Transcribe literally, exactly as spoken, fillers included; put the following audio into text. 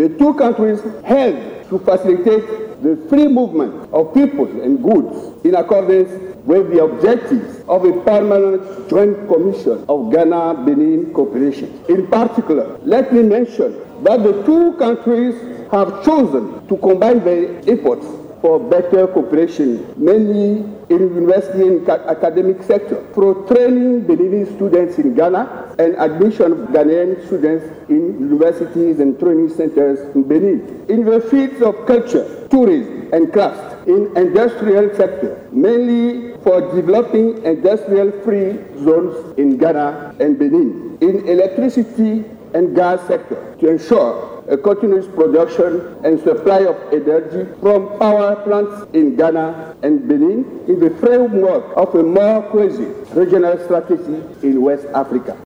The two countries held to facilitate the free movement of people and goods in accordance with the objectives of a permanent joint commission of Ghana-Benin cooperation. In particular, let me mention that the two countries have chosen to combine their efforts for better cooperation, mainly in university and academic sector, for training Beninese students in Ghana and admission of Ghanaian students in universities and training centers in Benin. In the fields of culture, tourism, and crafts, in industrial sector, mainly for developing industrial-free zones in Ghana and Benin. In electricity and gas sector, to ensure a continuous production and supply of energy from power plants in Ghana and Benin in the framework of a more cohesive regional strategy in West Africa.